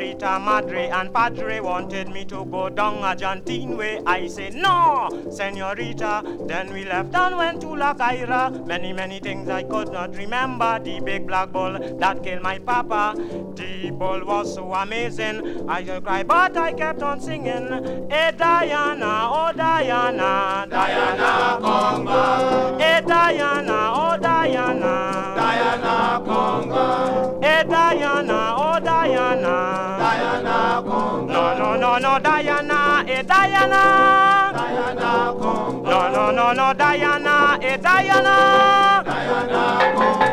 Senorita Madre and Padre wanted me to go down Argentine way. I said, no, Senorita. Then we left and went to La Caira. Many things I could not remember. The big black bull that killed my papa. The bull was so amazing. I just cried, but I kept on singing. Hey Diana, oh Diana, Diana, come back. hey Diana, oh Diana, Diana, come back. hey Diana, oh Diana, Diana, come back. no, Diana, hey Diana, Diana, come back. no, Diana, hey Diana, Diana, come back.